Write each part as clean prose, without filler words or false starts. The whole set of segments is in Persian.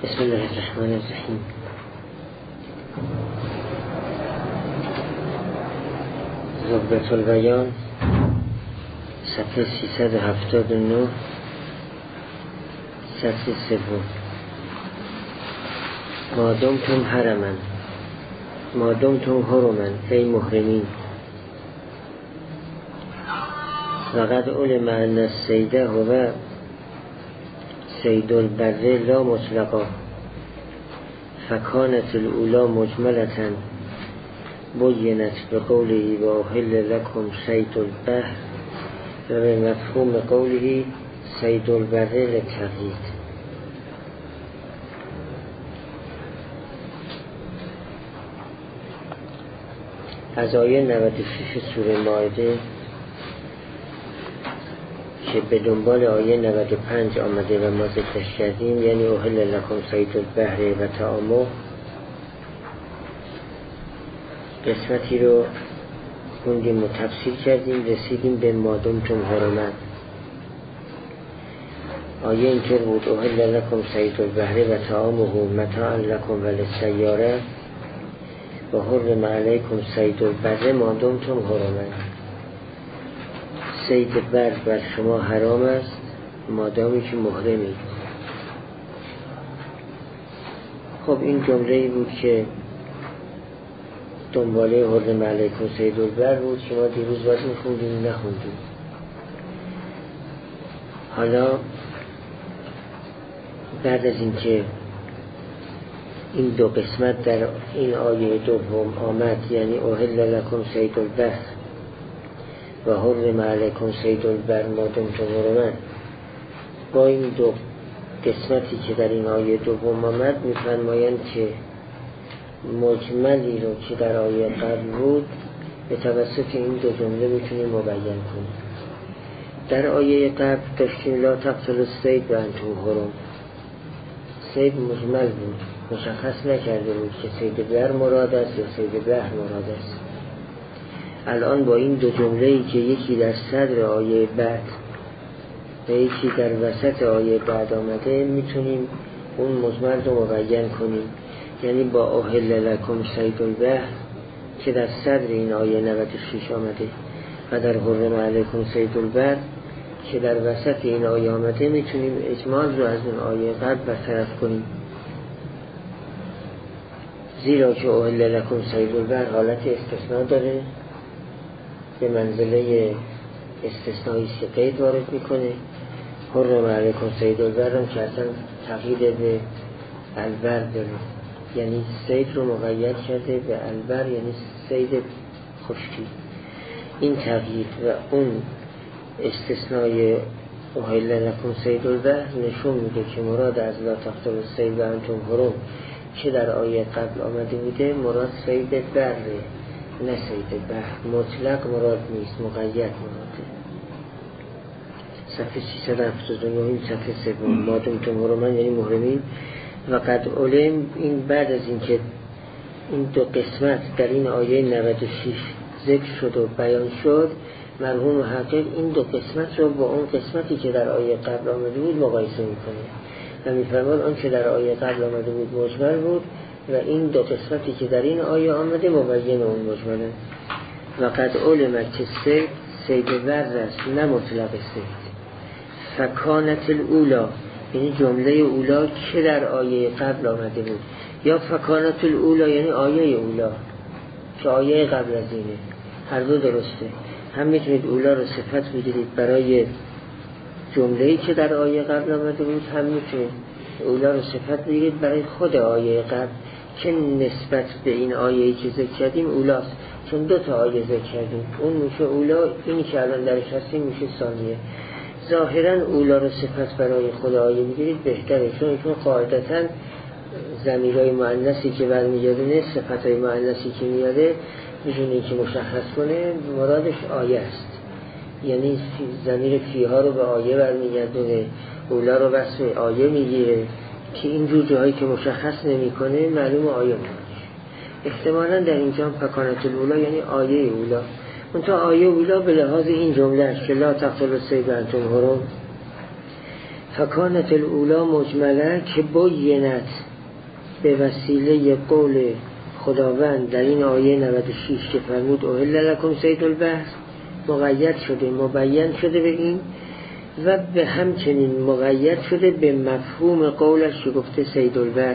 بسم الله الرحمن الرحیم. زبدة البیان صفحه 379 سطر سوم. ما دمتم حرما ما دمتم حرما ای محرمین وقد علم ان الصید هو صید البر لا مطلقا فکانت الاولی مجملة بینت بقوله و احل لکم صید البحر و به مفهوم قوله صید البر للتقیید. از آیه 96 سوره مائده که به دنبال آیه 95 آمده و ما ذکرش کردیم، یعنی احل لکم صید البحر و طعامه، قسمتی رو خوندیم و تفسیر کردیم، رسیدیم به ما دمتم حرما. آیه اینطور بود: احل لکم صید البحر و طعامه متاعا لکم وللسیاره و حرم علیکم صید البر ما دمتم حرما. صید بر بر شما حرام است مادامی که محرمید. خب این جمله‌ای بود که دنباله حرم علیکم صید البر بود که ما دیروز باید میخوندیم نخوندیم. حالا بعد از اینکه این دو قسمت در این آیه دوم آمد، یعنی احل لکم صید البحر و حرم علیکم صید البر ما دمتم حرما، با این دو قسمتی که در این آیه دوم آمد می‌فرمایند که مجملی رو که در آیه قبل بود به توسط این دو جمله میتونیم مبین کنیم. در آیه قبل داشتیم لا تقتلوا الصید و انتم حرم. صید مجمل بود، مشخص نکرده بود که صید بر مراد است یا صید بحر مراد است. الان با این دو جمله‌ای که یکی در صدر آیه بعد و یکی در وسط آیه بعد آمده میتونیم اون مجمل رو مبین کنیم. یعنی با احل لکم صید البحر که در صدر این آیه 96 آمده و در حرم علیکم صید البر که در وسط این آیه آمده میتونیم اجمال رو از اون آیه قبل برطرف کنیم، زیرا که احل لکم صید البر حالت استثناء داره، به منزله استثنایی که قید وارد میکنه. حرم علیکم صید البر هم که اصلا تقیید به البر داره، یعنی صید رو مقید کرده به البر، یعنی صید خشکی. این تغییر و اون استثنای احل لکم صید البحر نشون میده که مراد از لا تقتلوا الصید و انتم حرم که در آیه قبل آمده بوده مراد صید بره، نه صید بحر. مطلق مراد نیست، مقید مراده. صفحه 379 صفحه سوم. ما دمتم حرما یعنی محرمین. و قد علم، این بعد از اینکه این دو قسمت در این آیه 96 ذکر شد و بیان شد، مرحوم محقق این دو قسمت رو با اون قسمتی که در آیه قبل آمده بود مقایسه میکنه و میفرماد آن که در آیه قبل آمده بود مجمل بود و این دو قسمتی که در این آیه آمده مبین اون مجمله. و قد علم که صید بر است نه مطلق صید. فکانت الاولی یعنی جمله اولا که در آیه قبل آمده بود، یا فکانت الاولی یعنی آیه اولا که آیه قبل از اینه. هر دو درسته. هم میتونید اولا رو صفت بگیرید برای جمله‌ای که در آیه قبل آمده بود، هم میتونید اولا رو صفت بگیرید برای خود آیه قبل که نسبت به این آیه‌ای که ذکر کردیم اولاست، چون دو تا آیه ذکر کردیم. اون میشه اولا، اینی که الان درش هستیم میشه ثانیه. ظاهراً اولا رو صفت برای خود آیه بگیرید بهتره، چون قاعدتاً ضمیرهای مؤنثی که برمیگرده، صفتهای مؤنثی که میاره میتونه که مشخص کنه مرادش آیه است. یعنی ضمیر فیها رو به آیه برمیگردونه، اولا رو وصف آیه میگیره که اینجور جاهایی که مشخص نمیکنه معلوم آیه مرادش. احتمالاً در اینجا فکانت الاولی یعنی آیه اولا. اون تا آیه اولا به لحاظ این جمله است که لا تقتلوا الصید و انتم حرم فکانت الاولا مجمله که بینت به وسیله قول خداوند در این آیه 96 که فرمود احل لکم صید البحر مقید شده، مبین شده به این، و به همچنین مقید شده به مفهوم قولش که گفته صید البحر،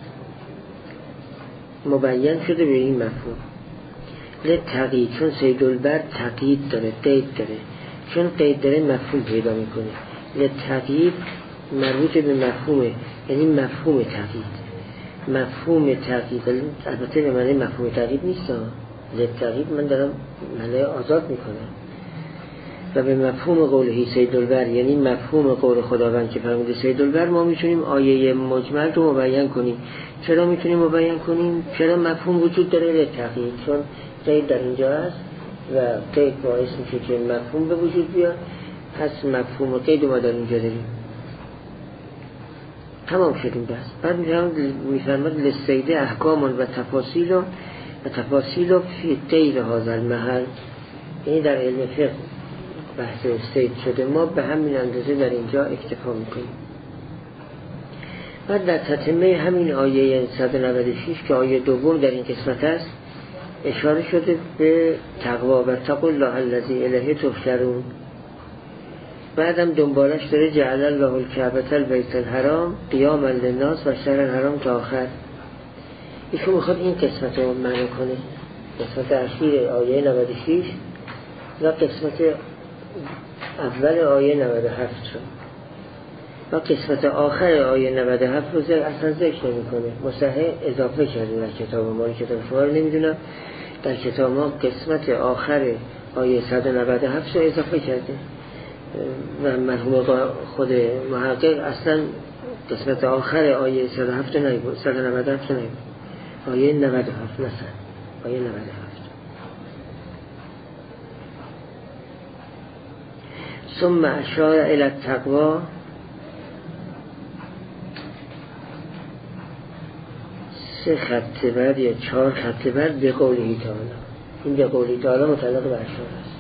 مبین شده به این مفهوم. لتقیید، چون صید البحر تقیید داره، قید داره، چون قید داره مفهوم پیدا میکنه. لتقیید مربوط به مفهومه، یعنی مفهوم تقیید. مفهوم تقیید البته به معنی مفهوم تقیید نیست، لتقیید من دارم معنی آزاد میکنم. و به مفهوم قوله صید البحر، یعنی مفهوم قول خداوند که فرموده صید البحر، ما میتونیم آیه مجمل رو مبین کنیم. چرا میتونیم مبین کنیم؟ چرا مفهوم وجود داره لتقیید، چون قید در اینجا هست و قید باعث میشه که مفهوم به وجود بیاد، پس مفهوم قید ما در اینجا داریم. تمام شدیم بس. بعد میفرماد للصید احکام و تفاصیل فی غیر هذا المحل، یعنی در علم فقه بحث صید شده، ما به همین اندازه در اینجا اکتفا میکنیم. بعد در تتمه همین آیه 196 که آیه دوم در این قسمت است اشاره شده به تقوا و اتقوا الله الذی الیه تحشرون. بعدم دنبالش داره جعل الله الکعبة البیت الحرام قیاما للناس و شهر الحرام تا آخر. ایشون میخواد این قسمت رو معنی کنه، قسمت اخیر آیه 96 و قسمت اول آیه 97 شد و قسمت آخر آیه 97 رو اصلا ذکر نمی کنه. مصحح اضافه کرده در کتاب ما، کتاب شما رو نمیدونم، در کتاب ما قسمت آخر آیه 197 رو اضافه کرده و مرحوم خود محقق اصلا قسمت آخر آیه 197 نگفت، 197 نگفت، آیه 97 مثلا آیه 97. ثم اشار الی التقوا، سه خط بعد یا 4 خط بعد به قوله تعالی. این به قوله تعالی متعلق به اشار است.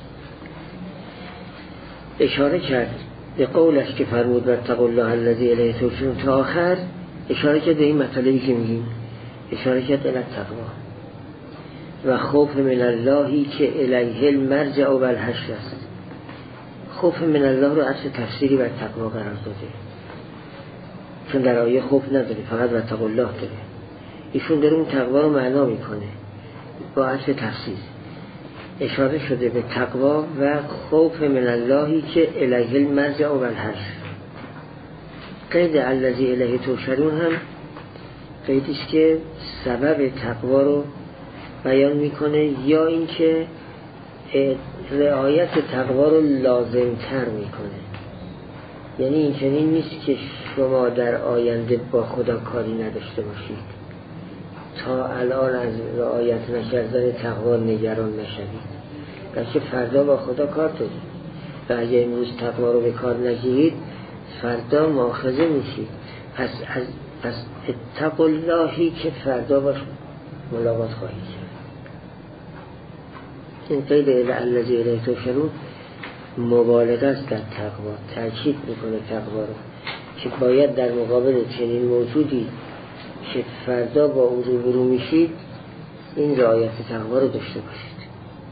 اشاره کرد به قولش که فرمود واتقوا الله الذی الیه تحشرون تا آخر، اشاره کرد به این مطلبی که میگیم، اشاره کرد الی التقوا و خوف من اللهی که الیه المرجع و الحشر است. خوف من الله رو عطف تفسیری بر تقوا قرار داده، چون در آیه خوف نداره، فقط واتقوا الله داره. ایشون داره اون تقوا رو معنا میکنه با عطف تفسیر. اشاره شده به تقوا و خوف من اللهی که الیه المرجع و الحشر. قید الذی الیه تحشرون هم قیدی است که سبب تقوا رو بیان میکنه یا اینکه رعایت تقوا رو لازم تر میکنه. یعنی این چنین نیست که شما در آینده با خدا کاری نداشته باشید، تا الان از رعایت نکردن تقوا نگران نشوید، بلکه فردا با خدا کار دارید و اگه امروز تقوا رو به کار نگیرید فردا مؤاخذه میشید. پس اتقوا اللهی که فردا باش ملاقات خواهید کرد. این قید الذی الیه تحشرون مبالغه است در تقوا، تاکید میکنه تقوا رو که باید در مقابل چنین موجودی که فردا با او روبرو میشید این رعایت تقوا رو داشته باشید.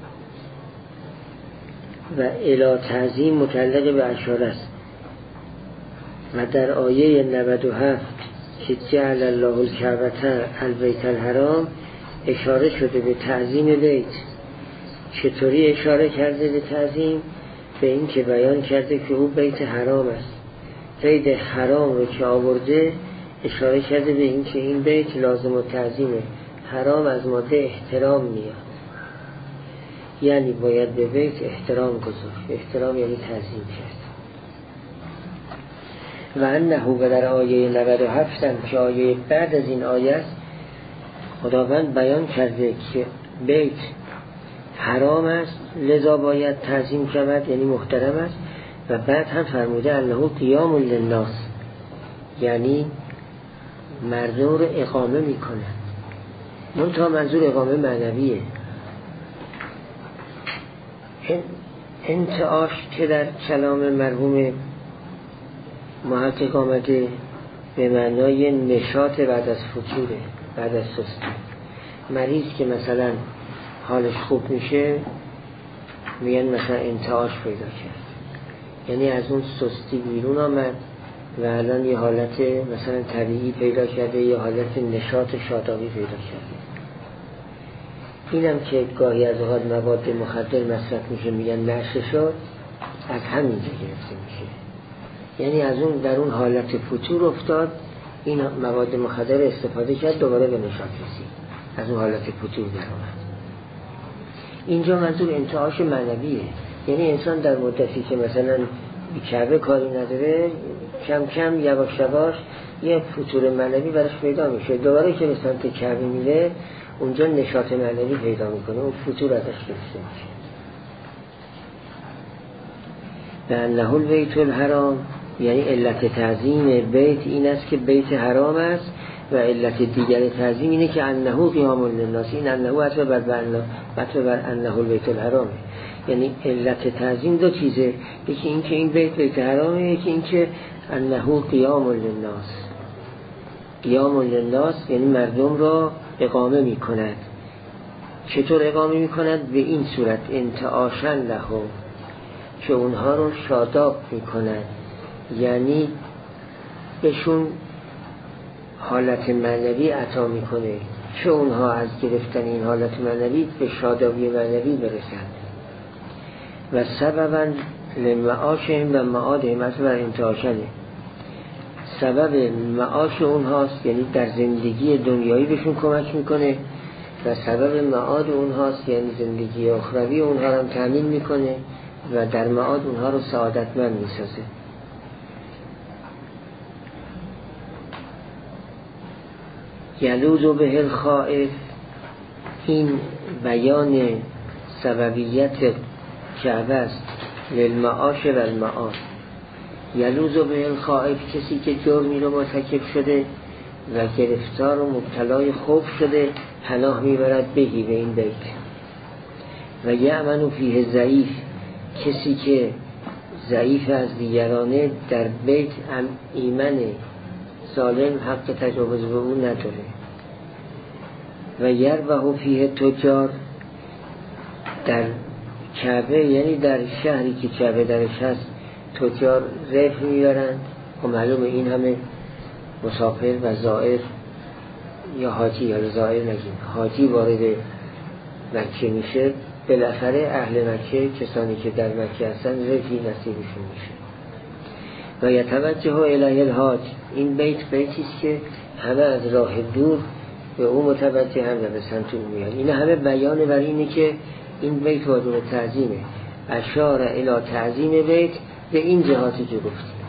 و الی تعظیم متعلق به اشاره است و در آیه 97 که جعل الله الکعبة البیت الحرام اشاره شده به تعظیم بیت. چطوری اشاره کرده به تعظیم؟ به این که بیان کرده که او بیت حرام است. قید حرام رو که آورده اشاره کرده به این که این بیت لازم و تعظیمه. حرام از ماده احترام میاد، یعنی باید به بیت احترام گذاشت. احترام یعنی تعظیم کرد. و انه و در آیه 97 که آیه بعد از این آیه است خداوند بیان کرده که بیت حرام است لذا باید تعظیم شود، یعنی محترم است. و بعد هم فرموده انه قیام للناس، یعنی مردم رو اقامه میکنه. منتها منظور اقامه معنویه. انتعاش که در کلام مرحوم محقق آمده به معنای نشاط بعد از فتوره، بعد از سستی. مریض که مثلا حالش خوب میشه میگن مثلا انتعاش پیدا کرد، یعنی از اون سستی بیرون آمد و الان یه حالت مثلا طبیعی پیدا کرده، یه حالت نشاط شادابی پیدا کرده. اینم که گاهی از اوقات مواد مخدر مصرف میشه میگن نشه شد، از همینجا گرفته میشه. یعنی از اون در اون حالت فتور افتاد، این مواد مخدر استفاده کرد، دوباره به نشاط رسید، از اون حالت فتور در آمد. اینجا منظور انتعاش معنویه، یعنی انسان در مدتی که مثلا کعبه کاری نداره، کم کم یواش یواش یه فتور معنوی براش پیدا میشه، دوباره که به سمت کعبه میره اونجا نشاط معنوی پیدا میکنه، اون فتور ازش گرفته میشه. و انه البیت الحرام، یعنی علت تعظیم بیت این است که بیت حرام است، و علت دیگر تعظیم اینه که انه قیام للناس. این انه عطف بر انه البیت الحرام، یعنی علت تعظیم دو چیزه، یکی این که این بیت حرامه، یکی این که انه قیام للناس. قیام للناس یعنی مردم را اقامه می کند. چطور اقامه می کند؟ به این صورت انتعاشن لهم، که اونها رو شاداب می کند، یعنی بهشون حالت معنوی عطا می کنه، چه اونها از گرفتن این حالت معنوی به شادابی معنوی برسند. و سببا لمعاشهم و معادهم، اصلا بر انتعاشنه، سبب معاش اونهاست، یعنی در زندگی دنیایی بهشون کمک میکنه، و سبب معاد اونهاست، یعنی زندگی اخروی اونها رو تامین میکنه و در معاد اونها رو سعادتمند میسازه. یلوذ به الخائف، این بیان سببیت کعبه است، للمعاش و المعاد. یلوذ به الخائف، کسی که جرمی رو مرتکب شده و گرفتار و مبتلای خوف شده، پناه میبرد بهی به این بیت. و یأمن فیه ضعیف، کسی که ضعیف از دیگرانه در بیت ایمنه، سالم، حق تجاوز به اون نداره. و یربح فیه تجار، در کعبه یعنی در شهری که کعبه درش هست تجار ربح میبرند. و معلومه این همه مسافر و زائر یا حاجی یا زائر نگیم، حاجی وارد مکه میشه، بالاخره اهل مکه، کسانی که در مکه هستن، ربحی نصیبشون میشه. و یتوجه الیه الحاج، این بیتیست که همه از راه دور به اون متوجه هم و به سمت اون میان. این همه بیان بر اینه که این بیت واجب تعظیمه. اشار الی تعظیم بیت به این جهاتی که گفتیم.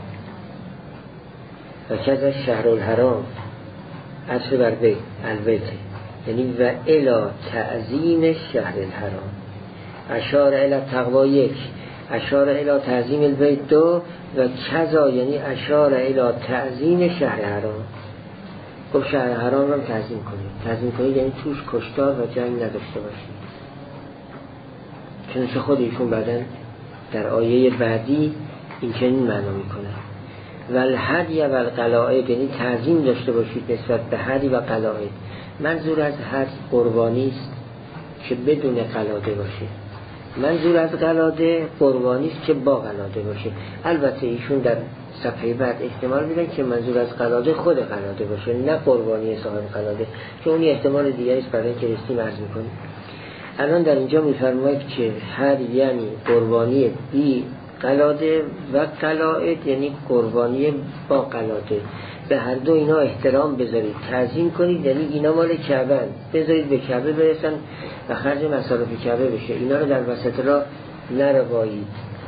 و کذا شهر الحرام، عطف بر بیت البیت، یعنی و الی تعظیم شهر الحرام. اشار الی تقوا یک، اشار الی تعظیم البیت دو، و کذا یعنی اشار الی تعظیم شهر حرام. خب شهر حرام رو تعظیم کنید. تعظیم کنید یعنی توش کشتار و جنگ نداشته باشید. چنانچه خود ایشون بعدن در آیه بعدی این چنین معنا میکنه. و الهدی و القلائد، یعنی تعظیم داشته باشید نسبت به هدی و قلائد. منظور از هد قربانی است که بدون قلاده باشه، منظور از قلاده قربانی است که با قلاده باشه. البته ایشون در صفحه بعد احتمال میدن که منظور از قلاده خود قلاده باشه، نه قربانی صاحب قلاده، که اون احتمال دیگری است برای که رسیم عرض میکنیم. الان در اینجا میفرماید که هر یعنی قربانی بی قلاده و قلائد یعنی قربانی با قلاده. به هر دو اینا احترام بذارید، تعظیم کنید، یعنی اینا مال کعبه، بذارید به کعبه برسن و خرج مصارف کعبه بشه. اینا رو در وسط راه نروایید،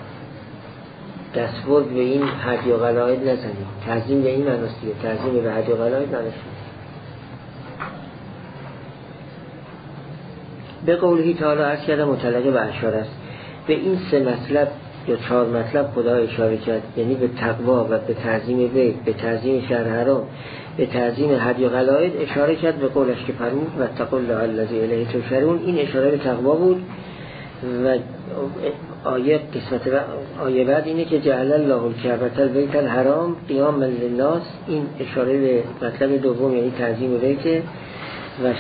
دستبرد به این هدی و قلائد نزنید. تعظیم به این معناست دیگه، تعظیم به هدی و قلائد معناست. به قوله تعالی عرض کردم متعلق به اشاره است. به این سه مطلب یا 4 مطلب خدا اشاره کرد، یعنی به تقوا و به تعظیم بیت، به تعظیم شهر حرام، به تعظیم هدی و قلائد اشاره کرد. به قولش که فرمود و اتقوا الله الذی الیه تحشرون، این اشاره به تقوا بود. و آیه بعد اینه که جعل الله الکعبة البیت الحرام قیاما للناس، این اشاره به مطلب دوم یعنی تعظیم بیت، و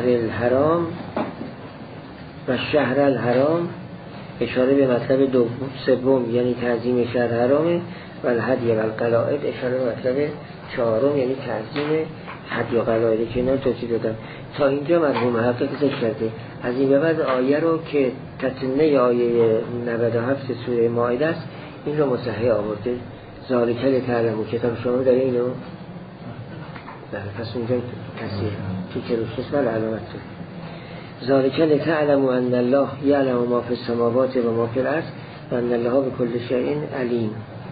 شهر الحرام اشاره به مطلب سوم یعنی تعظیم شهر حرامه، و الهدی و القلائد اشاره به مطلب چهارم یعنی تعظیم هدی و قلائد که اینا توضیح دادم. تا اینجا مرحوم محقق ذکر کرده. از این به بعد آیه رو که تتمه آیه 97 سوره مائده است این رو مصحح آورده. ذالک لتعلموا، کتاب شما داره اینو؟ بله، پس اونجا تصحیح تو که روشتست بله علامت تو. ذالک لتعلموا ان الله یعلم ما فی السماوات و ما فی الارض و ان الله بكل شیء علیم.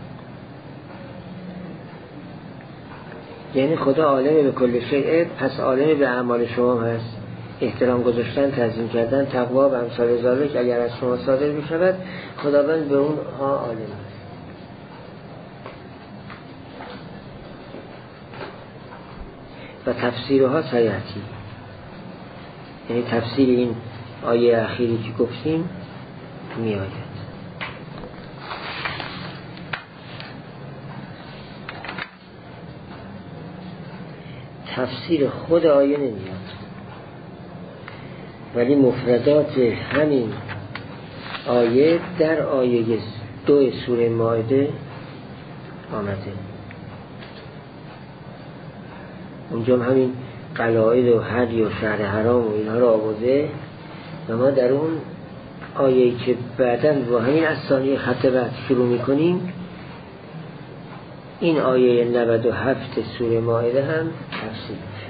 یعنی خدا عالم به کل شیء، پس عالم به اعمال شما هست. احترام گذاشتن، تعظیم کردن، تقوا و امثال ذالک اگر از شما صادر بشود خداوند به اونها عالم است. و تفسیرها سیاتی، یعنی تفسیر این آیه اخیری که گفتیم می آید. تفسیر خود آیه نمیاد، ولی مفردات همین آیه در آیه 2 سوره مائده آمده. اونجا همین قلائد و هدی و شهر حرام و اینها رو آورده و ما در اون آیه که بعداً با همین از ثانیه خط بعد شروع میکنیم این آیه 97 سوره مائده هم تفسیر میشه.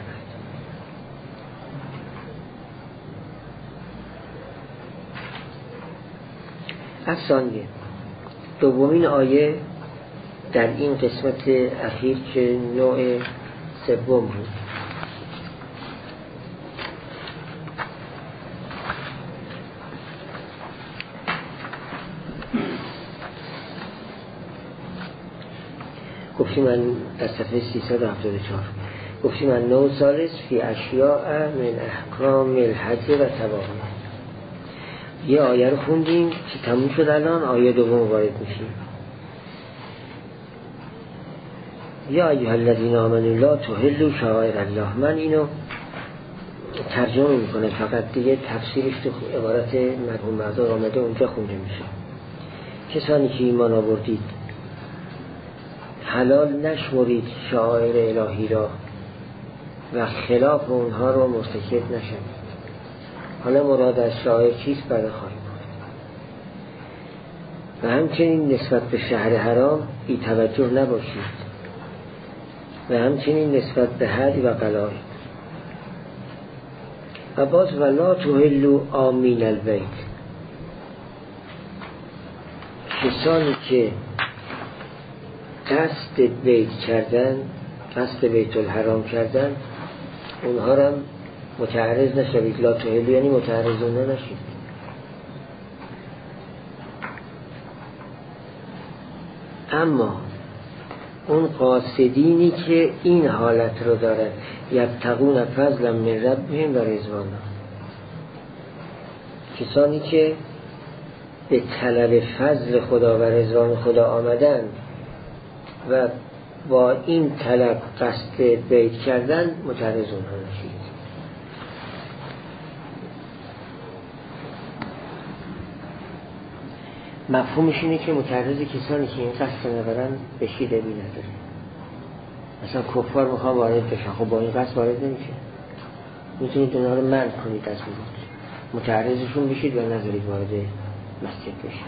از ثانیه دومین آیه در این قسمت اخیر که نوع سوم بود. گفتیم من در صفحه 374 گفتیم من نوع ثالث فی اشیاء من احکام الحج و توامی. یه آیه رو خوندیم که تموم شد، الان آیه دوم وارد میشیم. یا ایها الذین آمنوا لا تحلوا شعائر الله. من اینو ترجمه میکنه فقط دیگه تفسیرش تو عبارت مرحوم مقدار آمده اونجا خونده میشه. کسانی که ایمان آوردید حلال نشمرید شعائر الهی را و خلاف اونها رو مرتکب نشوید. حالا مراد از شعائر چیست بعد خواهیم گفت. و همچنین نسبت به شهر حرام بی توجه نباشید و همچنین نسبت به هدی و قلائد. و باز ولا تحلوا آمین البیت، کسانی که قصد بیت کردن، قصد بیت الحرام کردن، اونها را متعرض نشوید. لا تحلوا یعنی متعرضونه نشید. اما اون قاصدینی که این حالت رو دارن یبتغون فضلا من ربهم و رضوانا، کسانی که به طلب فضل خدا و رضوان خدا آمدن و با این طلب قصد بیت کردن متعرض اونها نشید. مفهومش اینه که متعرض کسانی که این قصد ندارن بشید بی نداره. مثلا کفار میخوان وارد بشن، خب با این قصد وارد نمیشه. میتونید اونها رو منع کنید از ورود، متعرضشون بشید و نذارید وارد مسجد بشن.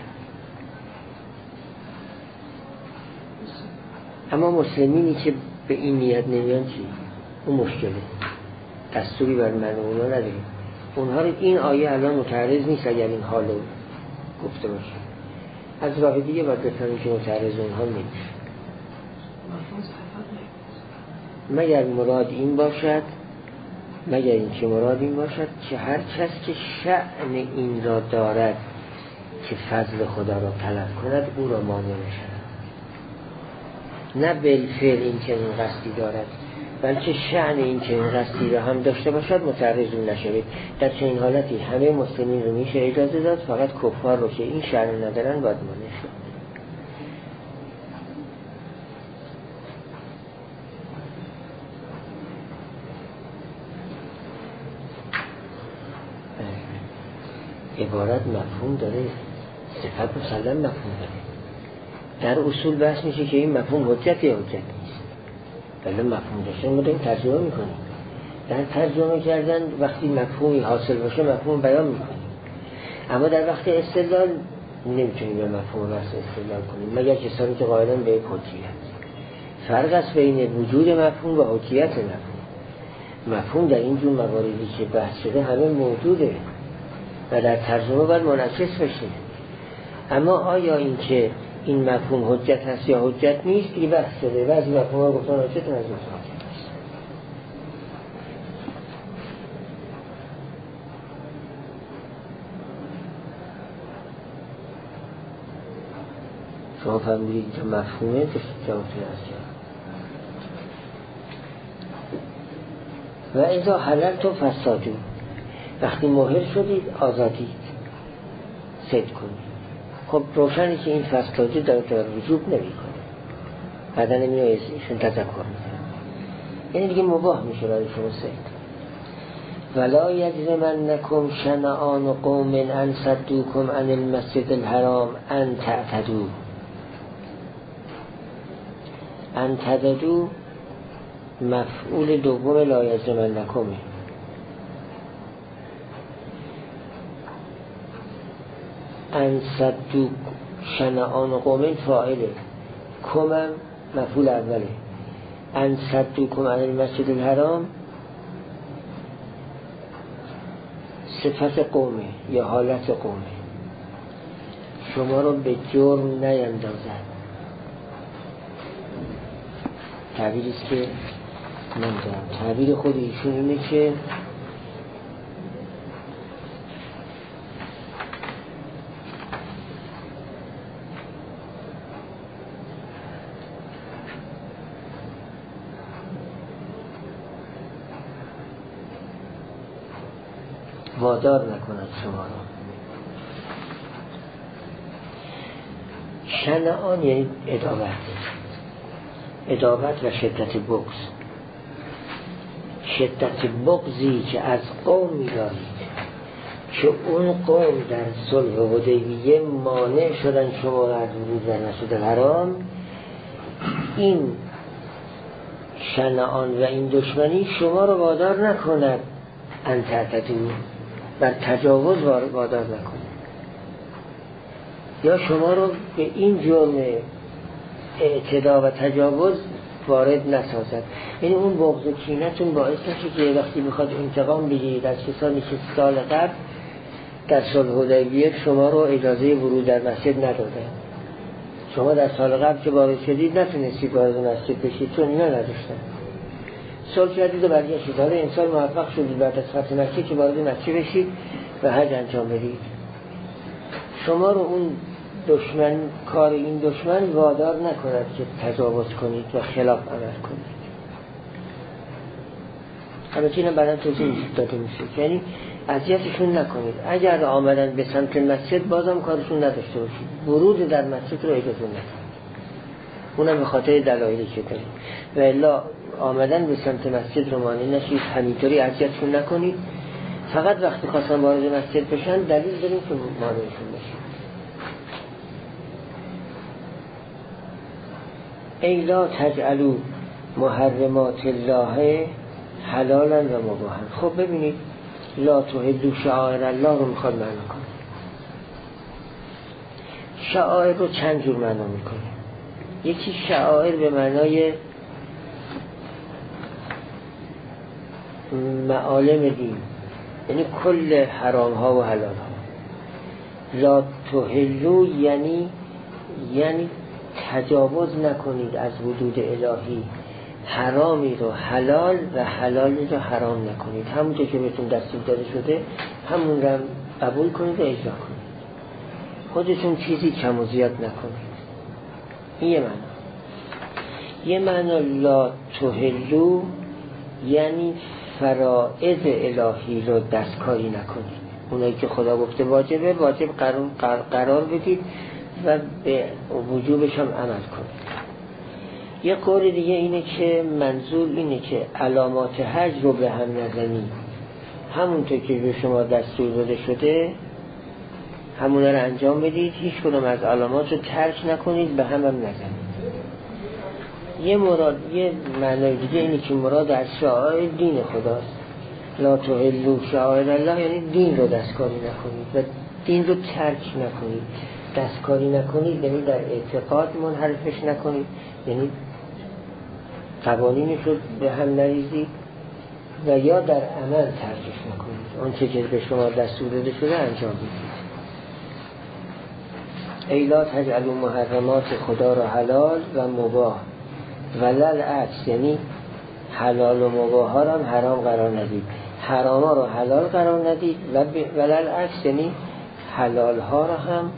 اما مسلمینی که به این نیت نمیان چی؟ اون مشکله، دستوری بر من و اونا نداریم. اونها رو این آیه الان متعرض نیست اگر این حالو گفته باشه. از راه دیگه باید بفهمیم که متعرض اونها نمیشه، مگر مراد این باشد که هر کس که شأن این را دارد که فضل خدا را طلب کند او را مانع نشود. نه بالفعل این که این قصدی دارد بلکه شأن این چنین قصدی را هم داشته باشد متعرض نشوید. در چنین حالتی همه مسلمین رو میشه اجازه داد، فقط کفار رو که این شأن ندارن باید مانع شد. عبارت مفهوم داره، صفت مسلم مفهوم داره. در اصول بحث میشه که این مفهوم حجت یا حجت نیست. ولی مفهوم داشته ما داریم ترجمه میکنیم. در ترجمه کردن وقتی مفهومی حاصل باشه مفهوم بیان میکنیم، اما در وقت استدلال نمیتونیم به مفهوم بحث استدلال کنیم مگر کسانی که قائلن به یک حجیت. فرق است بین وجود مفهوم و حجیت مفهوم. مفهوم در این جور مواردی که بحث شده همه موجوده و در ترجمه باید منعکس بشه. اما آیا این که این مفهوم حجت هست یا حجت نیست دیگه بحث شده. بعضی مفهوم ها گفتن حجت هست، شما فهمیدید که مفهومه که جوابتون هست. و اذا حللتم فاصطادوا، وقتی ماهر شدید آزادید صید کنید. خب روشنی که این فاصطادوا در وجوب نمی کنه، بعدا نمی‌آید ایشون تذکر می‌کنه، یعنی دیگه مباح میشه برای شما صید. ولا یجرمنکم شنآن قوم ان صدوکم عن المسجد الحرام ان تعتدوا. ان تعتدوا مفعول دوم لا یجرمنکم. ان صدوک شنآن قوم فاعله، کمم مفعول اوله. ان صدوکم عن المسجد الحرام صفت قومه یا حالت قومه، شما رو به جرم نیندازد. تعبیری است که نمیدونم، تعبیر خود ایشون اینه که وادار نکند شما رو. شنعان یعنی ادابت و شدت بغض. شدت بغضی که از قوم می‌دارید که اون قوم در صلح حدیبیه مانع شدن شما را از ورود در مسجد الحرام، این شنعان و این دشمنی شما رو وادار نکند ان تعتدوا، بر تجاوز وادار نکنه، یا شما رو به این جرم اعتدا و تجاوز وارد نسازد. یعنی اون بغض و کینتون باعث نشه که وقتی بخواد انتقام بگیرید از کسانی که سال قبل در صلح حدیبیه شما رو اجازه ورود در مسجد ندادن. شما در سال قبل که وارد شدید نتونستید وارد مسجد بشید چون اینا نداشتن. صلح کردید و برگشتید. حالا انسان موفق شدید بعد از فتح مکه که وارد مسجد بشید و حج انجام بدید. شما رو اون دشمن، کار این دشمن وادار نکند که تجاوز کنید و خلاف عمل کنید. البته اینم بعدا توضیح داده میشه، یعنی اذیتشون نکنید. اگر آمدن به سمت مسجد بازم کارشون نداشته باشید، ورود در مسجد رو اجازه ندید. اونم به خاطر دلایلی که دارید. و الا آمدن به سمت مسجد رو مانع نشید، همینطوری اذیتشون نکنید. فقط وقتی خواستن وارد مسجد بشن دلیل داریم که مانعشون بشید. ای لا تجعلوا محرمات الله حلالا و مباحا. خب ببینید لا تحلوا شعائر الله رو میخواد معنا کنه. شعائر رو چند جور معنا میکنه. یکی شعائر به معنای معالم دین، یعنی کل حرام ها و حلال ها. لا تحلوا یعنی تجاوز نکنید از حدود الهی، حرامی رو حلال و حلالی رو حرام نکنید. همونطور که بهتون دستور داده شده همون رو قبول کنید و اجرا کنید. خودتون چیزی کم و زیاد نکنید. این یه معنا. لا تحلوا یعنی فرائض الهی رو دستکاری نکنید. اونایی که خدا گفته واجبه، واجب قرار بدید و به وجوبش هم عمل کنید. یه قول دیگه اینه که منظور اینه که علامات حج رو به هم نزنید، همونطور که به شما دستور داده شده همونه رو انجام بدید، هیچ کدوم از علامات رو ترک نکنید، به هم نزنید. یه معنی دیگه اینه که مراد از شعائر دین خداست. لا تحلوا شعائر الله، یعنی دین رو دستکاری نکنید و دین رو ترک نکنید. دستکاری نکنید یعنی در اعتقاد منحرفش نکنید، یعنی قوانینش رو به هم نریزید و یا در عمل ترکش نکنید. آنچه که به شما دستور داده شده انجام بدید. ای لا تجعلوا محرمات خدا را حلال و مباح ولل عکس، یعنی حلال و مباح ها را هم حرام قرار ندید، حرام ها را حلال قرار ندید و ولل عکس یعنی حلال ها را هم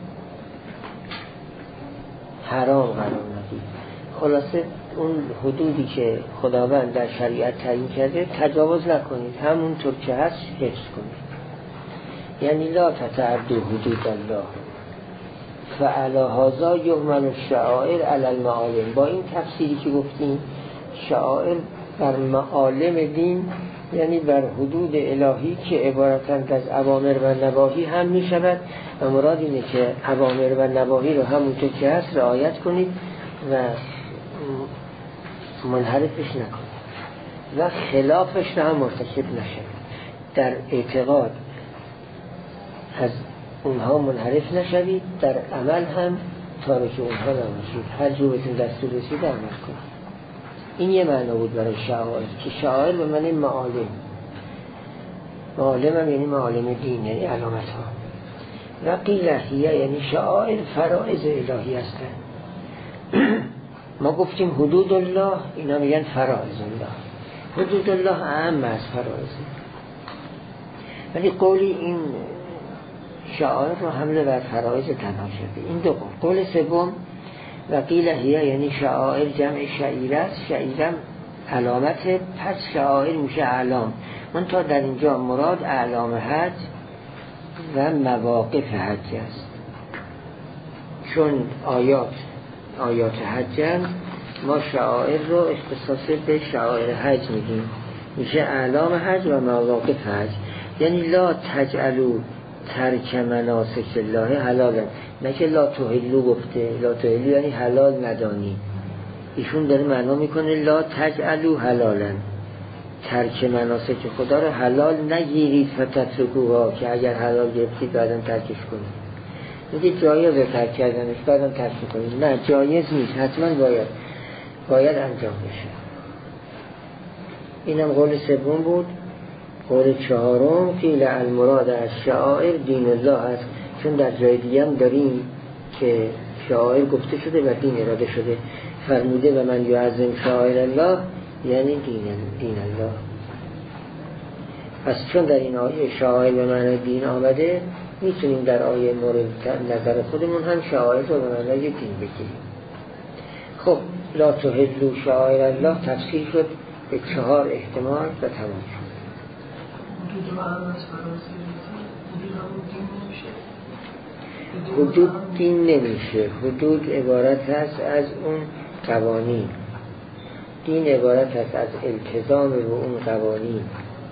حرام قرار ندید. خلاصه اون حدودی که خداوند در شریعت تعیین کرده تجاوز نکنید، همونطور که هست حفظ کنید. یعنی لا تتعدوا حدود الله فعلی هذا یحمل الشعائر علی المعالم. با این تفسیری که گفتیم شعائر بر معالم دین یعنی بر حدود الهی که عبارتند از اوامر و نواهی هم می شود و مراد اینه که اوامر و نواهی رو همونطور که هست رعایت کنید و منحرفش نکنید و خلافش رو هم مرتکب نشید. در اعتقاد از اونها منحرف نشوید، در عمل هم تارک اونها نباشید، هر جو بهتون دستور رسید عمل کنید. این یه معنا بود برای شعائر که شعائر به معنی معالم، معالم هم یعنی معالم دین، یعنی علامت ها. و قیل هی یعنی شعائر فرائض الهی هستن. ما گفتیم حدود الله، اینا میگن فرائض الله. حدود الله اعم از فرائض، ولی قولی این شعائر رو حمله بر فرائض تنها شده. این دو قول سوم و قیل هی یعنی شعائر جمع شعیره است، شعیرم علامت، پس شعائر میشه اعلام. من تا در اینجا مراد اعلام حج و مواقف حج است، چون آیات حج ما شعائر رو اختصاص به شعائر حج میگیم، میشه اعلام حج و مواقف حج. یعنی لا تجعلوا ترک مناسک الله حلالا، نه که لا تحلوا گفته، لا تحلوا یعنی حلال ندانی، ایشون داره معنا میکنه لا تجعلوا حلالا، ترک مناسک خدا رو حلال نگیرید فتترکوها، که اگر حلال گرفتید بعدم ترکش کنید. میگه جایزه ترک کردنش بعدم ترک کنید، نه جایز نیست، حتما باید انجام بشه. اینم قول سوم بود. قول چهارم قیل المراد از شعائر دین الله است، چون در جای دیگه هم داریم که شعائر گفته شده و دین اراده شده، فرموده و من یعظم شعائر الله یعنی دین الله. پس چون در این آیه شعائر به معنی دین آمده، میتونیم در آیه مورد نظر خودمون هم شعائر رو به معنی دین بگیریم. خب لا تحلوا شعائر الله تفسیر شد به 4 احتمال و تمام شد. حدود دین نمیشه، حدود عبارت هست از اون قوانین، دین عبارت هست از التزام به اون قوانین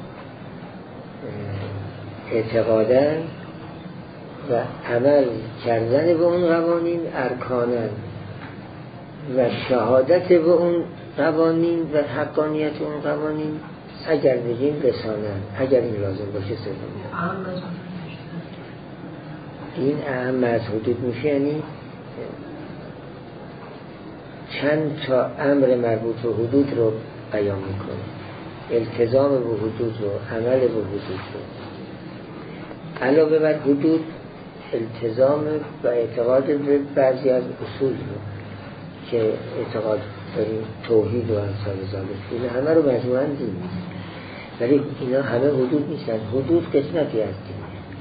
اعتقاداً و عمل کردن به اون قوانین ارکاناً و شهادت به اون قوانین و حقانیت اون قوانین اگر بگیم لساناً، اگر این لازم باشه سوم. این اهم از حدود میشه، یعنی چند تا امر مربوط به حدود رو بیان میکنه، التزام به حدود رو، عمل به حدود رو، علاوه بر حدود التزام و اعتقاد به بعضی از اصول رو که اعتقاد داریم، توحید و امثال ذالک، این همه رو مجموعاً دین نیست، ولی اینا همه حدود نیستن. حدود قسمتی از دین.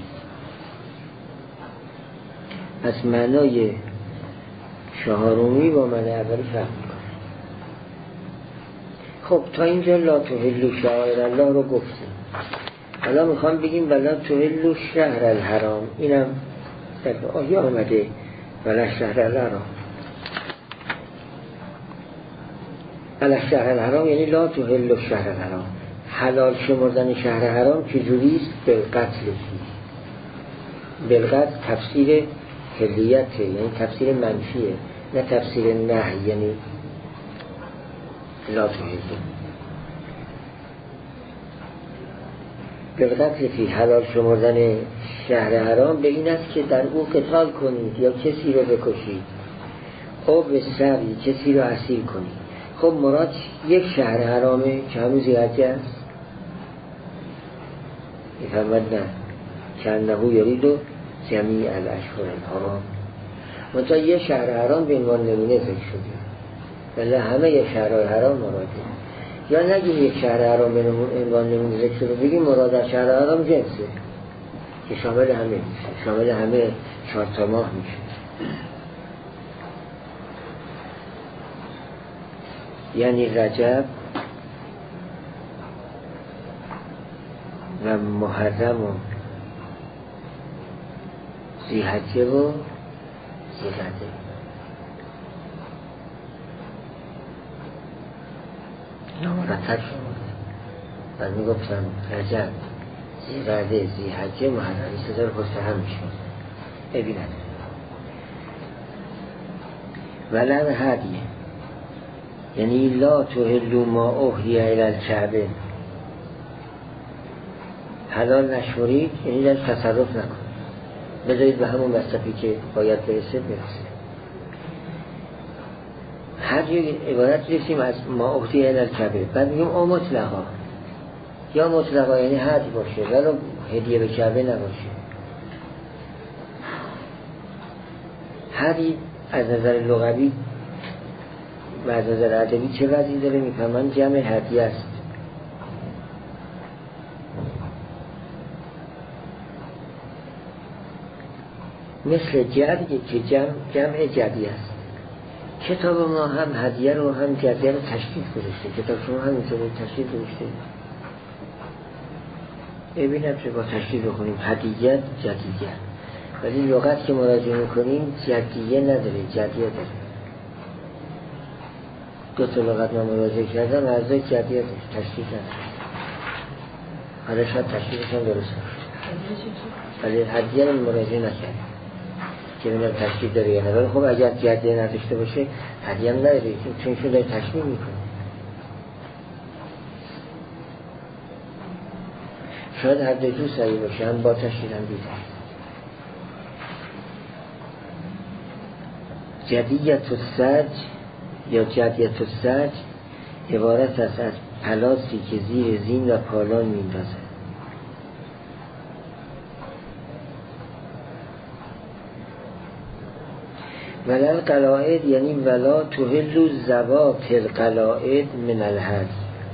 از معنای چهارمی با معنی اولی فرق میکنه. خب تا اینجا لا تحلوا شعائر الله رو گفتیم. حالا میخوام بگیم ولا تحلوا شهر الحرام. اینم در آیه آمده ولا شهر الحرام. ولا شهر الحرام یعنی لا تحلوا شهر الحرام. حلال شمردن شهر حرام چجوریست؟ بالقتل. بالقتل تفسیر حلیته، یعنی تفسیر منفیه، نه تفسیر نهی، یعنی لا تحلوا. بالقتل فی حلال شمردن شهر حرام به این است که در او قتال کنید یا کسی رو بکشید، او به سبی کسی رو اسیر کنید. خب مراد یک شهر حرامه که همون ذی‌حجه است. میفرمد نه که انه یرید جمیع الاشهر الحرام. منتها یه شهر حرام به عنوان نمونه ذکر شده، ولی همه یه شهرهای حرام مراده. یا نگیم یک شهر حرام به عنوان نمونه ذکر شده، بگیم مراد از شهر حرام جنسه که شامل همه میشه، شامل همه 4 تا ماه میشه. یعنی رجب و محرم و ذی‌حجه و ذی‌قعده. نامرتب شد و میگفتم رجب، ذی‌قعده، ذی‌حجه، محرم. این سه تا رو پشت هم میشون ببینن. ولن هدیه یعنی لا تحلوا ما اهلی الی الکعبه. حلال نشمرید یعنی در تصرف نکن، بذارید به همون مصرفی که باید برسه. هر جای عبارت رسیم از ما اهلی الی الکعبه، بعد میگیم او مطلقا، یا مطلقا یعنی حد باشه ولو هدیه به کعبه نباشه. حدی از نظر لغوی و از نظر ادبی چه وضعی داره؟ میفهمن جمع هدیه است. مثل جدی که جمع جدی است. کتاب ما هم هدیه رو هم جدیه رو تشکیل گذاشته، کتاب شما هم اینطور تشکیل گذاشته. ببینم چه با تشکیل بخونیم هدیه جدیه، ولی لغت که مراجعه میکنیم جدیه نداره، جدیه داره. 2 تا لغت من مراجعه کردم، از دوی جدیه تشکیل نداره. حالا شاید تشکیلش هم درست نشد، ولی هدیه رو مراجعه نکردیم که ببینم تشکیل داره یا نه. خب اگر جدیه نداشته باشه هدیه هم نداره، چون شده تشکیل میکنه. شاید هر دو جو صحیح باشه، هم با تشکیل هم بیده. جدیت السج یا جدیت السج عبارت است از پلاسی که زیر زین و پالان میندازه. ولا القلائد یعنی ولا تحلوا ذوات القلائد من الهدی.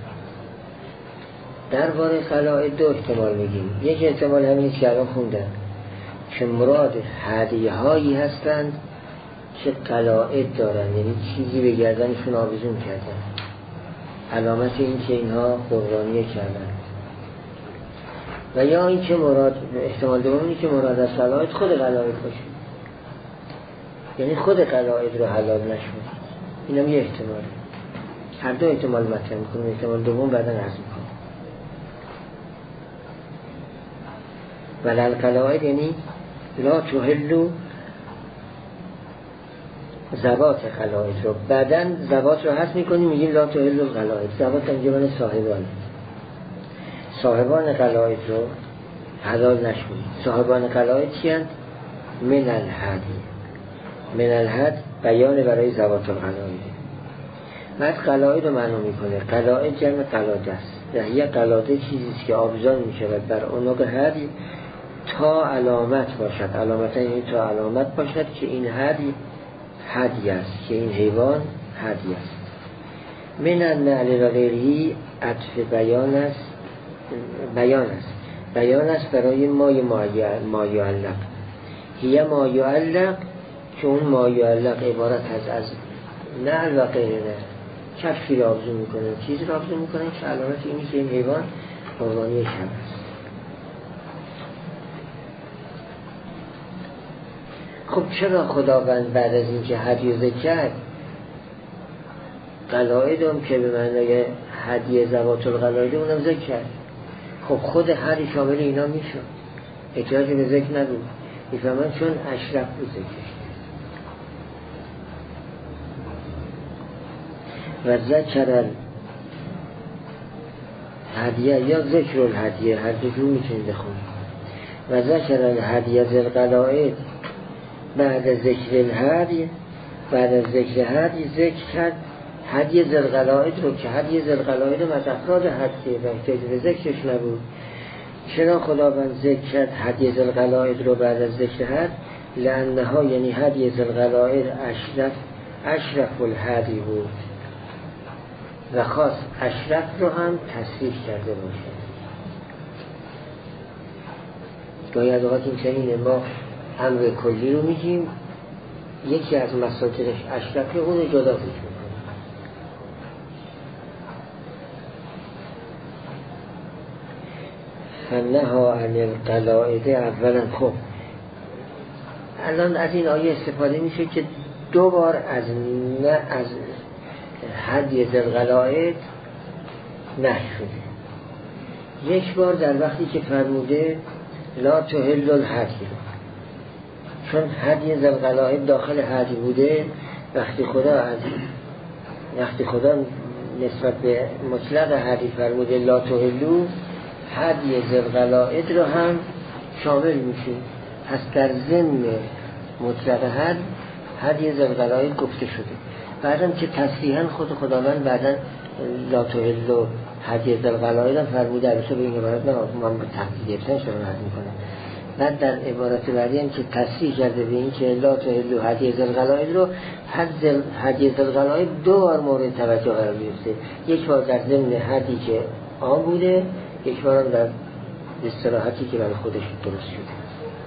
درباره قلائد 2 احتمال میگیم. یک احتمال همین که الان خوندم که مراد هدیه هایی هستند که قلائد دارن، یعنی چیزی به گردنشون آویزون کردن، علامت این که اینها قربانیه کردن. و یا این که مراد، احتمال دومی که مراد از قلائد خود قلائد باشه، یعنی خود قلائد رو حلال نشون. اینم یه احتماله. هر دو احتمال مطرح میکنیم، احتمال دوم بعدا عرض میکنیم. ولی القلائد یعنی لا تحلوا ذوات قلائد رو، بعدا ذوات رو حذف میکنیم میگیم لا تحلوا القلائد. ذوات هم جمع صاحبان قلائد رو حلال نشونید. صاحبان قلائد چیند؟ من الهدی. من الهد بیان برای ذوات القلائد. بعد قلائد رو معنی میکنه. قلائد جمع قلاده است. یه قلاده چیزیست که آویزان میشود بر عنق هدی تا علامت باشد. علامت یعنی تا علامت باشد که این هدی است، که این حیوان هدی است. من النعل و غیری عطف بیان است برای ما یعلق. هیه ما یعلق که اون ما یعلق عبارت از نعل و غیره کفشی را آبزو میکنن، چیزی را آبزو میکنن که علامت اینی که این حیوان قربانی شب است. خب چرا خداوند بعد از این که هدیه ذکر کرد قلائد هم که به معنای هدیه ذوات القلائد اونم ذکر کرد؟ خب خود هری شامل اینا میشد، احتیاج به ذکر نبود. میفهمن چون اشرف بود ذکرش. و ذکر الهدیه یا ذکر الهدیه، هر دو جور میتونید بخونید. و ذکر الهدیه ذی القلائد بعد ذکر الهدیه، بعد از ذکر هدیه ذکر کرد هدیه ذی القلائد رو که هدیه ذی القلائد از افراد هدیه و احتیاج به ذکرش نبود. چرا خداوند ذکر کرد هدیه ذی القلائد رو بعد از ذکر هد؟ لانها یعنی هدیه ذی القلائد اشرف الهدی بود و خاص اشرف رو هم تصریح کرده باشه. گاهی از اوقات این چنینه، ما امر کلی رو میگیم، یکی از مساطرش اشرف اون رو جدا میکنه. فنها عن القلائد اولا. خب الان از این آیه استفاده میشه که دو بار از هدیه ذی القلائد نهی شده. یک بار در وقتی که فرموده لا تحل الهدی، چون هدیه ذی القلائد داخل هدی بوده، وقتی خدا نسبت به مطلق هدی فرموده لا تحلو، هدیه ذی القلائد رو هم شامل میشه. پس در ضمن مطلق هدیه ذی القلائد گفته شده. بعدم که تصریحاً خود خداوند بعداً لا تحلو هدیه ذی القلائد هم فرموده، البته به این عبارت نه من به تحقیق گرفتن شما رد میکنم. بعد در عبارت بعدی هم که تصریح کرده به این که لا تحلو هدیه ذی القلائد رو، هدیه ذی القلائد دو بار مورد توجه قرار گرفته. یک بار در ضمن هدی که عام بوده، یک بار در استراحتی که برای خودش درست شده.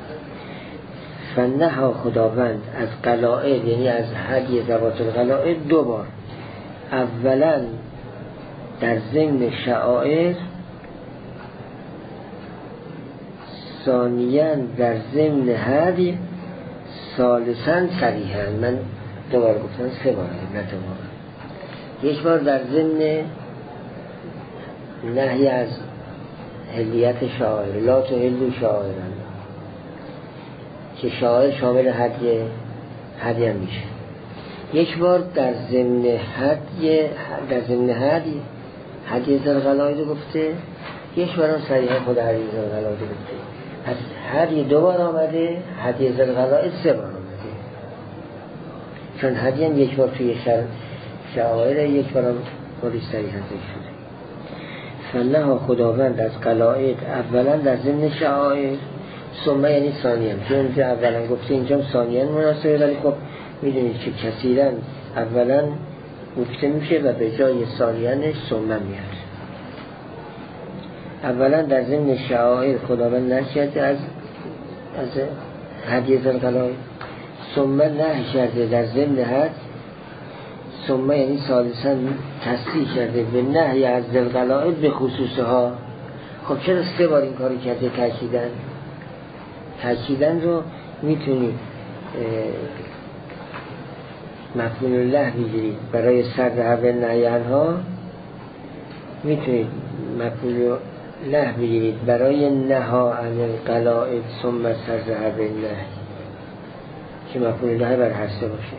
فنها خداوند از قلائد یعنی از هدیه ذوات القلائد دو بار، اولا در ضمن شعائر، ثانیاً در ضمن هدی، ثالثاً صریحاً. من دو بار گفتم، سه بار نه دو بار. یک بار در ضمن نهی از هلیت شاعر لا تحلو شاعرن، که شاعر شامل هدیه هم میشه. یک بار در ضمن هدیه ذی القلائد گفته، یک بار هم صریحا خود هدیه ذی القلائد گفته. از هدیه دو بار آمده، هدیه ذی القلائد سه بار آمده، چون هدیه هم یک بار توی شعائر، یک بار هم خودش صریحا ذکر شده. فنها خداوند از قلائد اولا در ضمن شعائر، ثم یعنی ثانیاً، چون اینجا اولا گفته اینجا ثانیاً مناسبه، ولی خب میدونید که کثیراً اولا گفته میشه و به جای ثانیاًش ثم میاد. اولا در ضمن شعائر خداوند نهی کرده از هدیه ذی القلائد، ثم نهی کرده در ضمن هد، ثم یعنی ثالثاً تصریح کرده به نهی از ذی القلائد به خصوصها. خب چرا سه بار این کاری کرده؟ تأکیدن رو میتونید مفعول له بگیرید برای سرذهب نهی عنها، میتونید مفعول له بگیرید برای نها عن القلائد ثم سرذهب نهی که مفعول له بر هسته باشه.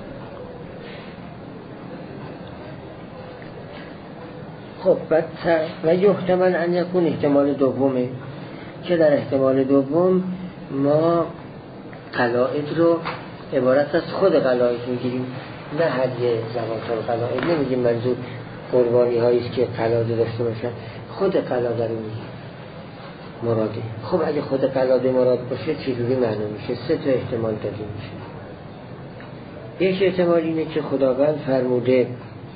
خب بعد و یحتمل ان یکون احتمال دومه، که در احتمال دوم ما قلائد رو عبارت از خود قلائد میگیریم، نه هدیه ذوات القلائد. نمیگیم منظور قربانی هاییست که قلاده داشته باشن، خود قلاده رو میگیم مراده. خب اگه خود قلاده مراد باشه چجوری معلوم میشه؟ سه تا احتمال داده میشه. یک احتمال اینه که خداوند فرموده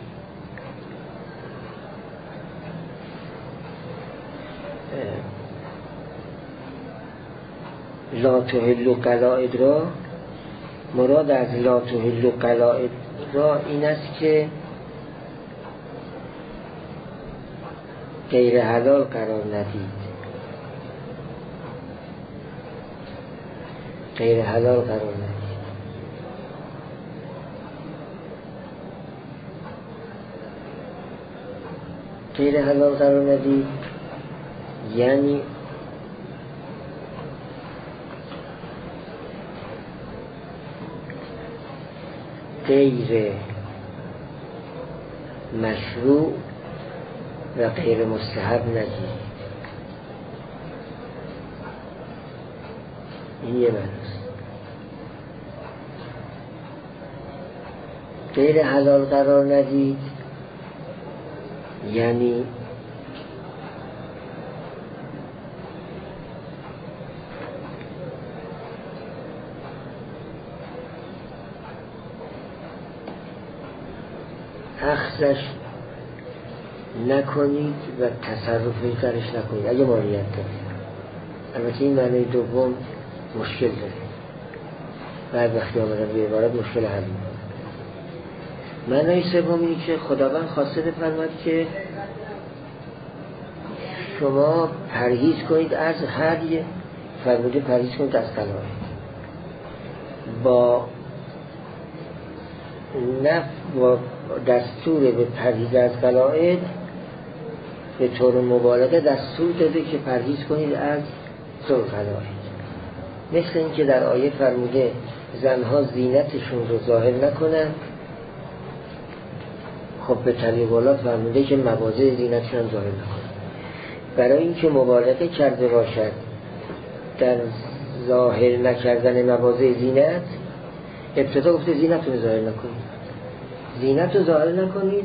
لا تحلو قلائد را، مراد از لا تحلو قلائد را این است که غیر حلال قرار ندید، غیر حلال قرار ندید. غیر حلال قرار ندید یعنی غیر مشروع و غیر مستحب نگیرید. این یه معنیست. غیر حلال قرار ندید یعنی اخذش نکنید و تصرفی درش نکنید اگه مالیت داره. البته این معنی دوم مشکل داره، بعد وقتی آمدن به عبارت مشکل حل می‌کنه. معنی سوم اینه که خداوند خواسته بفرماید که شما پرهیز کنید از هدی، فرموده پرهیز کنید از قلائد. با دستور به پرهیز از قلائد به طور مبالغه دستور داده که پرهیز کنید از ذوالقلائد. مثل این که در آیه فرموده زنها زینتشون رو ظاهر نکنن، خب به طریق اولا فرموده که مواضع زینتشون ظاهر نکنن. برای اینکه مبالغه کرده باشد در ظاهر نکردن مواضع زینت، ابتدا گفته زینت رو ظاهر نکنید. زینت رو ظاهر نکنید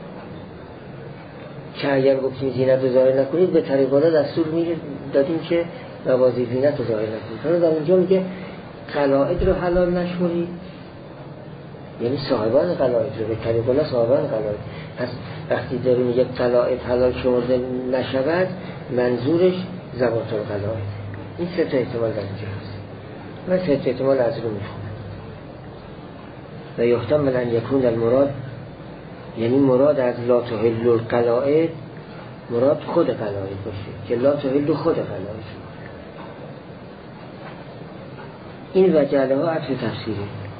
که اگر گفتیم زینت رو ظاهر نکنید به طریق اولا دستور دادیم که مواضع زینت رو ظاهر نکنید. حالا در اونجا میگه قلائد رو حلال نشمرید، یعنی صاحبان قلائد رو به طریق اولا صاحبان قلائد. پس وقتی داره میگه قلائد حلال شمرده نشود منظورش ذوات القلائد. این سه تا احتمال در اینجا هست. من سه تا احتمال از رو میخونم. و یحتمل ان یکون المراد، یعنی مراد از لا تحل القلائد مراد خود قلائد باشه که لا تحل خود قلائد. این وجهه ها عطف تفسیره.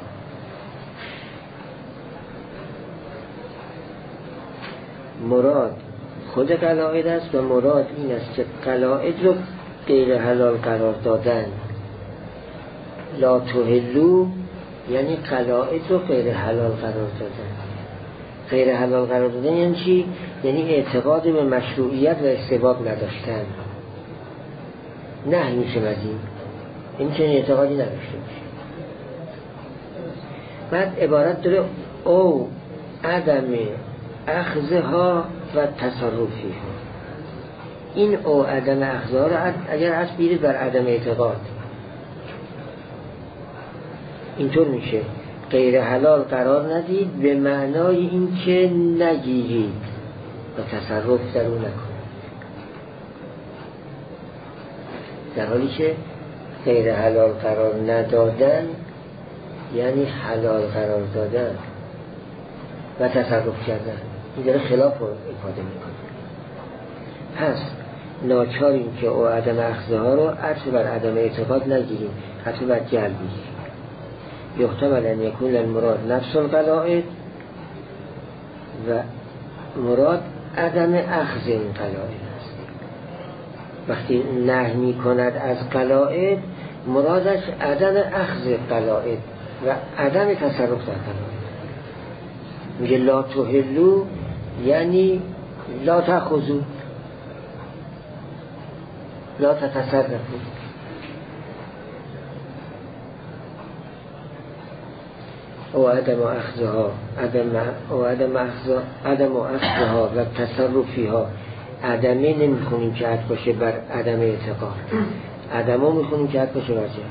مراد خود قلائد است و مراد این است که قلائد رو غیر حلال قرار دادن. لا تحلو یعنی قلائد رو غیر حلال قرار دادن. غیر حلال قرار دادن یعنی چی؟ یعنی اعتقاد به مشروعیت و استحباب نداشتن. نه میشه مزید این چنین اعتقادی نداشته باشه. بعد عبارت داره او عدم اخذها و تصرفیها. این او عدم اخذها رو اگر از بیرید بر عدم اعتقاد اینطور میشه غیر حلال قرار ندید به معنای این که نگیرید و تصرف در اون نکنید، در حالی که غیر حلال قرار ندادن یعنی حلال قرار دادن و تصرف کردن. این داره خلاف رو افاده میکنه. پس ناچاریم که او عدم اخذها رو عطف بر عدم اعتقاد نگیریم، عطف بر جعل بگیریم. یحتمل ان یکون المراد نفس القلائد و مراد عدم اخذ این قلائد است. وقتی نهی می کند از قلائد مرادش عدم اخذ قلائد و عدم تصرف در قلائد. میگه لا تحلو یعنی لا تأخذو لا تتصرفو. او عدم اخذها عدم اخذها و تصرفیها. عدمه نمیخونیم که عد باشه بر عدم اعتقاد، عدمه میخونیم که عد باشه بر جهل.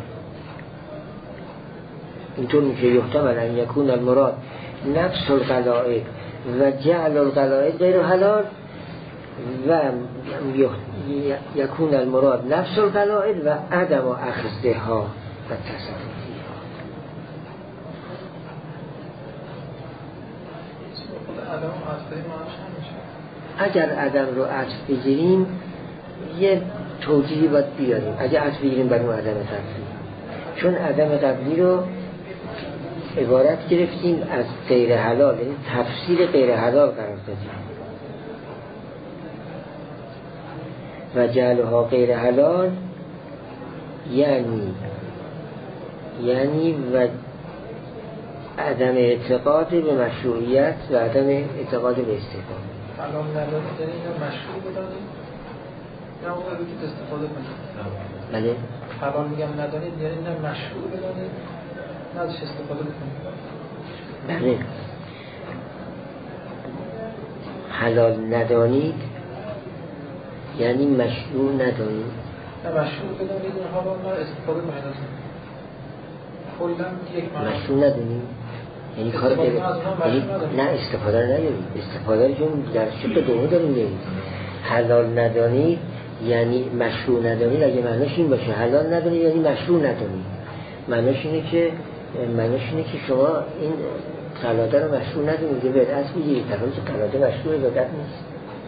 اینطور میشه یحتمل ان یکون المراد نفس القلائد و جعل القلائد غیر حلال و یکون المراد نفس القلائد و عدم اخذها و تصرفیها. اگر عدم رو عطف بگیریم یه توجیهی باید بیاریم. اگر عطف بگیریم بر اون عدم قبلی، چون عدم قبلی رو عبارت گرفتیم از غیر حلال، یعنی تفسیر غیر حلال قرار دادیم و جعلها غیر حلال یعنی و عدم اعتقاد به مشروعیت و عدم اعتقاد به استحباب. حلال ندانید یعنی اینا مشروع بدانید نه اون رو که استفاده کنید. بله حلال میگم ندانید یعنی نه مشروع بدانید نه ازش استفاده کنید. بله حلال ندانید یعنی مشروع ندانید، نه مشروع بدانید اون حلال نه استفاده کنید ازش. کلا یک معنی مشروع ندانید یعنی کار غیر، نه استفاده رو ندارید، استفاده رو چون در شق دوم داریم میگیم. حلال ندانید یعنی مشروع ندانید، اگه معناش این باشه حلال ندانید یعنی مشروع ندانید، معناش اینه که شما این قلاده رو مشروع ندانید، یه بدعت میگیرید، در حالی که قلاده مشروع بدعت نیست.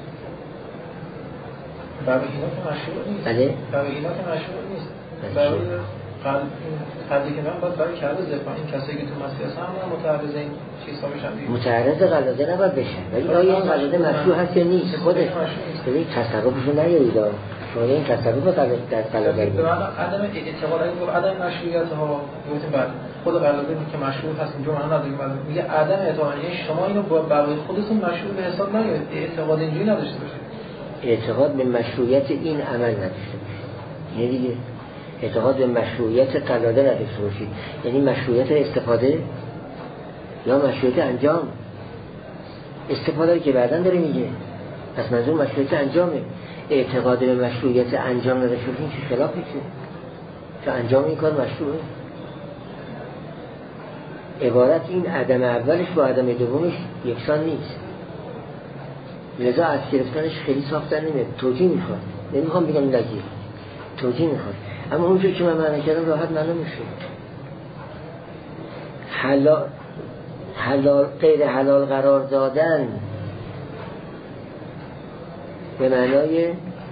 برای اینا که مشروع نیست. بله برای اینا که مشروع نیست. برای قضیه که من باید برای کرده زفا این کسایی که تو مسیح هستن هم متعرض این چیزها بشن دیگه. متعرض قلاده نباید بشن، ولی آیا این قلاده مشروع هست یا نیست؟ خودش ببین تصرفشو نیارید، شما این تصرف در قلاده به معنی عدم اعتقاد این عدم مشروعیت ها گفتیم بعد خود قلاده که مشروع هست اینجا معنا نداره، میگه عدم اعتقاد یعنی شما اینو با برای خودتون مشروع به حساب نیارید، اعتقاد اینجوری نداشته باشید، اعتقاد به مشروعیت این عمل نداشته باشید، یعنی دیگه اعتقاد به مشروعیت قلاده نداشته باشید، یعنی مشروعیت استفاده یا مشروعیت انجام. استفاده که بعداً داره میگه، پس منظور مشروعیت انجامه. اعتقاد به مشروعیت انجام نداشته باشید چه خلافی که انجام این کار مشروعه. عبارت این عدم اولش با عدم دومش یکسان نیست، لذا از گرفتنش خیلی ساختن نمیاد، توجیه میخواد، نمیخوام بگم لگیر، توجیه میخواد، اما اونجور که من معنی کردم راحت معنی میشه. حلال غیر حلال قرار دادن به معنای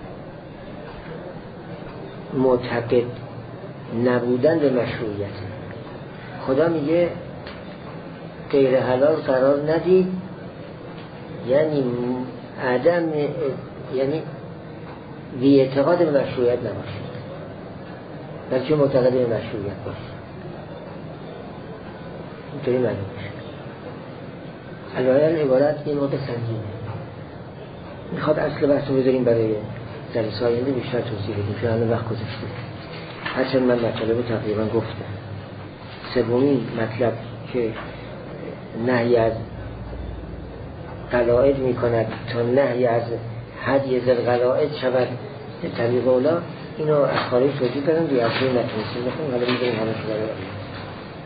معتقد نبودن به مشروعیت. خدا میگه غیر حلال قرار ندید یعنی عدم، یعنی بی اعتقاد به مشروعیت نباشید بلکه معتقد به مشروعیت باشید. اینطوری معنی میشه. البته عبارت یه موقع سنگینه، میخواد اصل بحث رو بذاریم برای جلسه آینده بیشتر توضیح بدیم، چون الان وقت گذاشته. هرچند من مطلب رو تقریبا گفتم. سومین مطلب که نهی از قلائد میکند تا نهی از هدی ذل قلائد شود طریق اولا، اینو از خارج توضیح دادم، دیگه اصلی نتونستیم بخونم، حالا میذاریم همه شده رو